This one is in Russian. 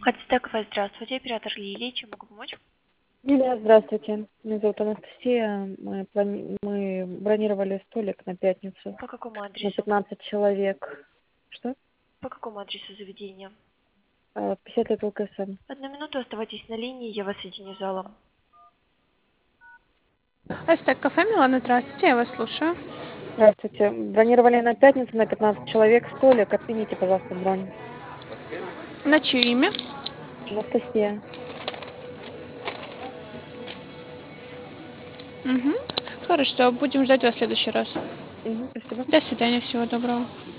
Хацтекова, здравствуйте, оператор Лилия, чем могу помочь? Юлия, здравствуйте. Меня зовут Анастасия. Мы бронировали столик на пятницу По какому на адресу? 15 человек. Что? По какому адресу заведения? 50 лет ЛКСМ. Одну минуту, оставайтесь на линии, я вас соединю с залом. Астек кафе, Милана, здравствуйте, я вас слушаю. Здравствуйте. Бронировали на пятницу на 15 человек столик. Отмените, пожалуйста, бронь. На чье имя? Анастасия. Угу. Хорошо, будем ждать вас в следующий раз. Спасибо. До свидания, всего доброго.